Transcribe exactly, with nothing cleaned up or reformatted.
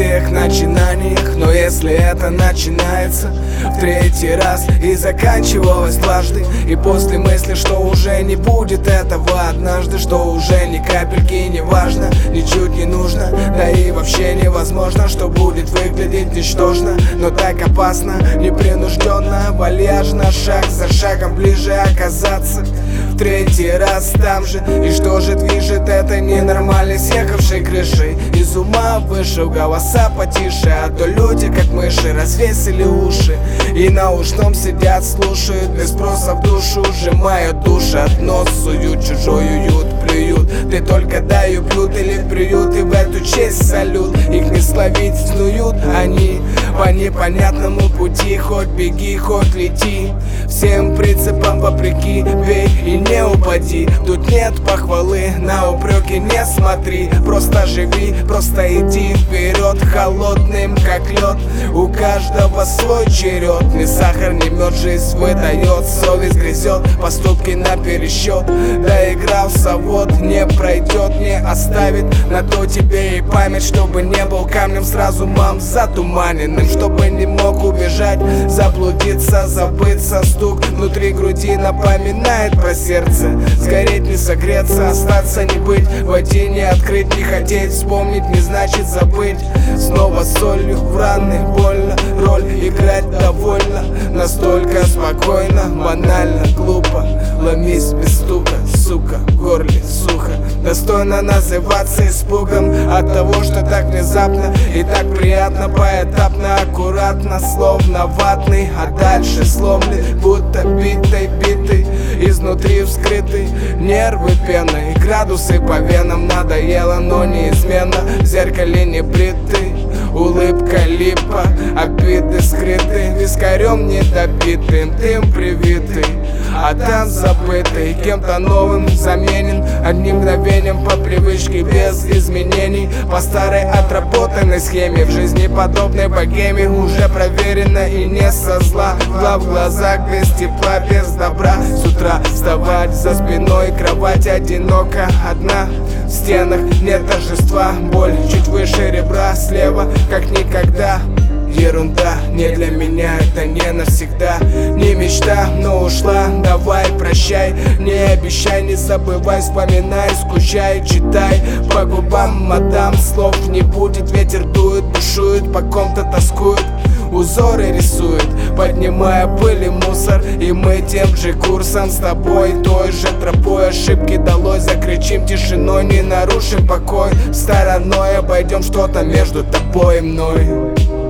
всех начинаниях, но если это начинается в третий раз и заканчивалось дважды, и после мысли, что уже не будет этого однажды, что уже ни капельки не важно, ничуть не нужно, да и вообще невозможно, что будет выглядеть ничтожно, но так опасно, непринужденно, вальяжно, шаг за шагом ближе оказаться в третий раз там же. И что же движет этой ненормальной съехавшей крышей? Из ума вышел, голоса потише, а то люди как мыши развесили уши и на ушном сидят, слушают без спроса в душу, сжимают души от нос, суют чужой уют, плюют. Ты только дай убьют или приют, и в эту честь салют. Их не словить, снуют они по непонятному пути, хоть беги, хоть лети, всем принципам вопреки, бей и не упади. Тут нет похвалы, на упреки не смотри, просто живи, просто иди вперед, холодным как лед. У каждого свой черед, ни сахар, ни мед, жизнь выдает, совесть грызет, поступки на пересчет. Доигрался, вот не пройдет, не оставит, на то тебе и память, чтобы не был камнем с разумом затуманенным, чтобы не мог убежать, заблудиться, забыться. Стук внутри груди напоминает про сердце, сгореть не согреться, остаться не быть, в воде не открыть, не хотеть, вспомнить не значит забыть. Снова солью в раны, больно, роль играть довольно, настолько спокойно, банально, глупо, ломись без стука, сука, в горле сухо. Достойно называться испугом от того, что так внезапно и так приятно, поэтапно, аккуратно, словно ватный, а дальше сломлен, будто битой, битый, изнутри вскрытый, нервы пеной, градусы по венам, надоело, но неизменно, в зеркале не бритый, улыбка липа, обиды скрыты, вискарем недобитым, дым привитый, а танц забытый, кем-то новым заменен, одним мгновением по привычке, без изменений, по старой отработанной схеме, в жизни подобной богеме, уже проверено и не со зла, в глазах без тепла, без добра. С утра вставать, за спиной кровать одиноко одна, в стенах нет торжества, боль чуть выше ребра, слева как никогда. Ерунда, не для меня, это не навсегда. Не мечта, но ушла, давай прощай. Не обещай, не забывай, вспоминай, скучай, читай. По губам, мадам, слов не будет, ветер дует, бушует, по ком-то тоскует, узоры рисует, поднимая пыль и мусор. И мы тем же курсом с тобой, той же тропой, ошибки долой, закричим тишиной, не нарушим покой, стороной обойдем что-то между тобой и мной.